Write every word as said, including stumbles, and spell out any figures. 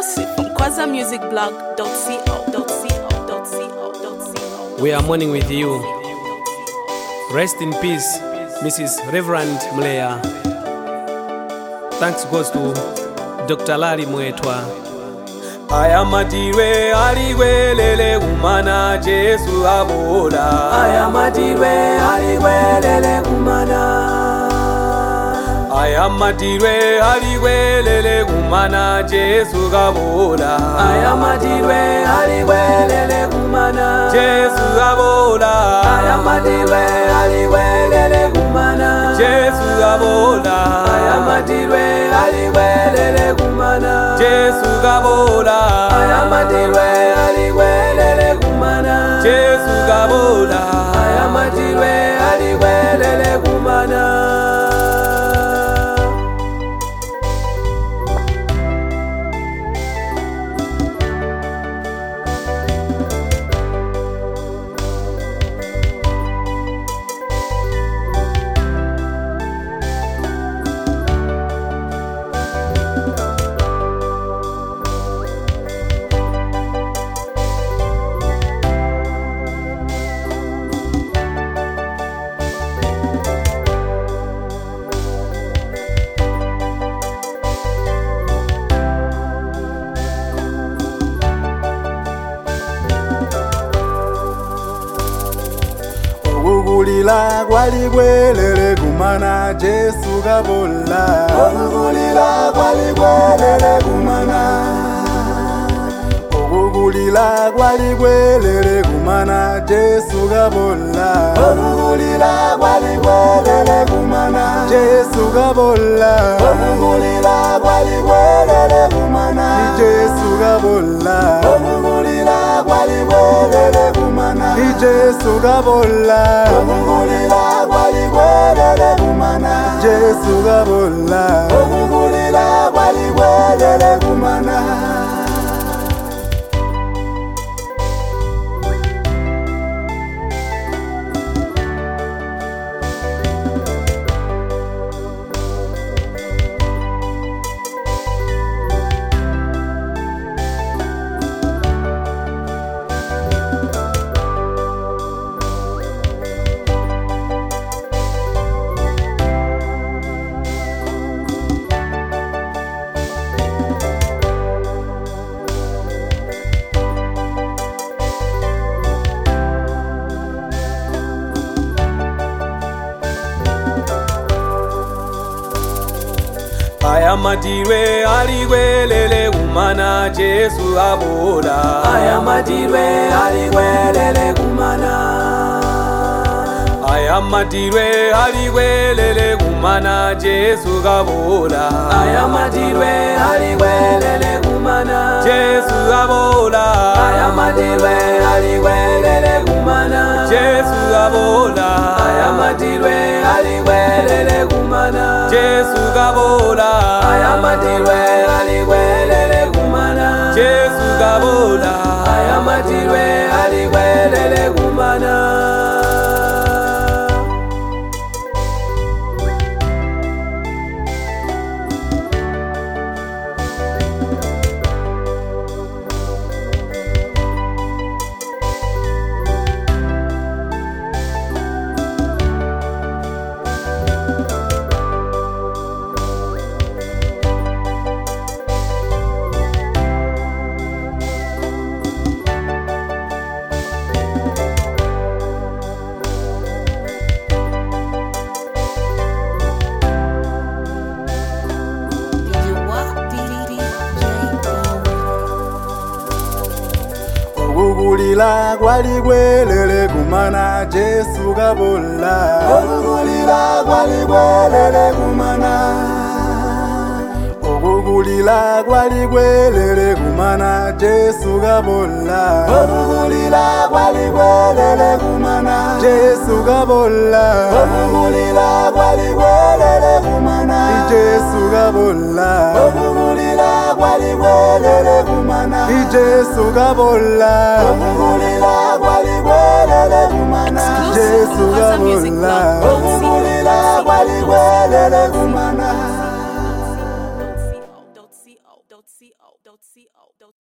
Exclusive from Kwaza Music Blog dot co dot co. We are mourning with you. Rest in peace, Missus Reverend Mleya. Thanks goes to Doctor Larry Mwetwa. Ayamatire aliwelele umana Jesu abola. Ayamatire aliwelele umana. Ayamatire aliwelele umana Jesu gabola. Ayamatire aliwelele umana. Jesu gabola. Ayamatire aliwelele umana. Jesu gabola. Ayamatire aliwelele umana. Jesu gabola. Ayamatire aliwelele umana. Jesu gabola. Ayamatire aliwelele umana. Ogugulila gwaligwelele gumana Jesu gabola. Ogugulila gwaligwelele gumana. Ogugulila gwaligwelele gumana Jesu gabola. Ogugulila gwaligwelele gumana Jesu gabola. Ogugulila gwaligwelele gumana Jesu gabola. Ogugulila gwaligwelele gumana Jesu gabola. Ogugulila gwaligwelele gumana Jesu gabola. Ogugulila gwaligwelele gumana. Ayamatire aliwelele umana Jesu abola. Ayamatire aliwelele umana. Ayamatire aliwelele umana Jesu gabola. Ayamatire aliwelele umana. Jesu gabola. Ayamatire aliwelele umana. Jesu gabola. Ayamatire aliwelele umana. Jesu gabola. Ayamatire aliwelele umana. Jesu gabola. Ayamatire aliwelele umana. Ogugulila gwaligwelele gumana Jesu gabola. Ogugulila gwaligwelele gumana. Ogugulila gwaligwelele gumana Jesu gabola. Ogugulila gwaligwelele gumana Jesu gabola. Ogugulila gwaligwelele gumana Jesu gabola. Ogugulila gwaligwelele gumana Jesu gabola. Ogugulila gwaligwelele gumana Jesu gabola. Ogugulila gwaligwelele gumana. co.